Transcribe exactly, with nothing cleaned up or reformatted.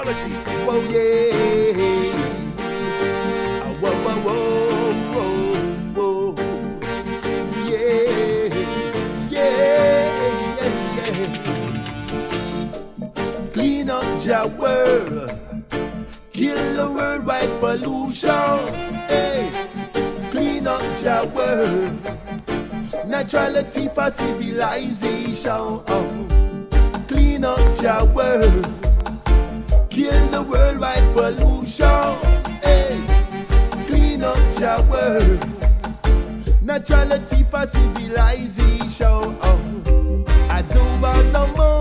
technology. Whoa, yeah. Ah, whoa, whoa, whoa, whoa, whoa. Yeah, yeah, yeah, yeah. Clean up your world. Kill the worldwide pollution. Hey, clean up your world. Neutrality for civilization. Oh. Clean up your world. Kill the worldwide pollution. Hey, clean up your world. Neutrality for civilization. Oh. I don't want no more.